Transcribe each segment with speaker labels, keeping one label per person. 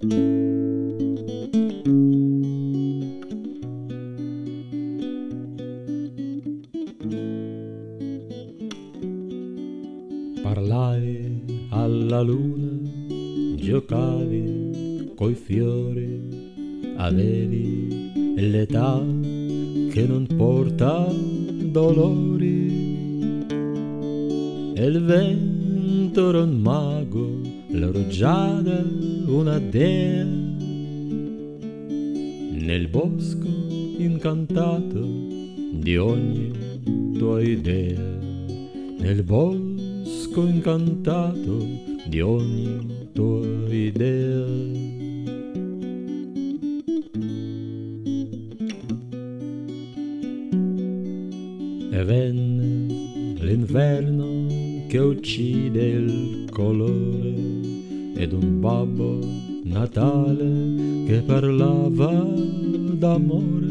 Speaker 1: Parlavi alla luna, giocavi coi fiori, avevi l'età che non porta dolori. E il vento era un mago, la rugiada una dea, nel bosco incantato di ogni tua idea, nel bosco incantato di ogni tua idea. E venne l'inverno che uccide il colore ed un Babbo Natale che parlava d'amore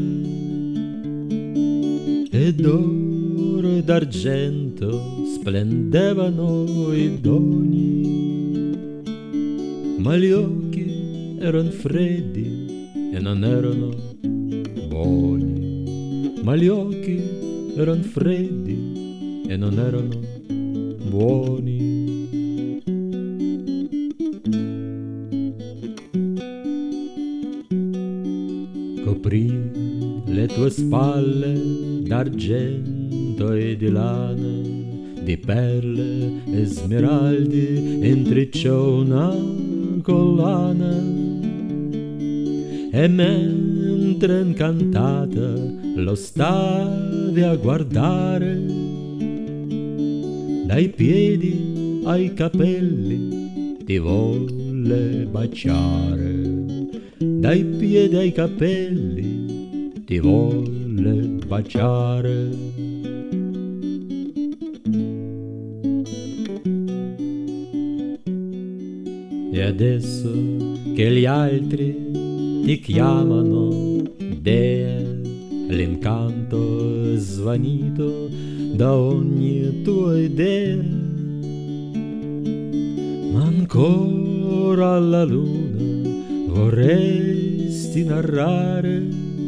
Speaker 1: ed d'oro ed d'argento splendevano i doni, ma gli occhi erano freddi e non erano buoni, ma gli occhi erano freddi e non erano buoni. Coprì le tue spalle d'argento e di lana, di perle e smeraldi intrecciò una collana, e mentre incantata lo stavi a guardare, dai piedi ai capelli ti volle baciare, dai piedi ai capelli ti volle baciare. E adesso che gli altri ti chiamano dea, l'incanto è svanito da ogni tua idea, ma ancora alla luna vorresti narrare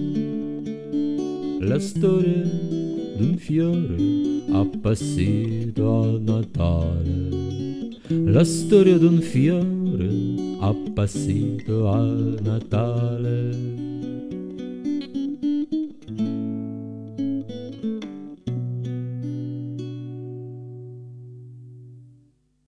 Speaker 1: la storia d'un fiore appassito a Natale, la storia d'un fiore appassito a Natale.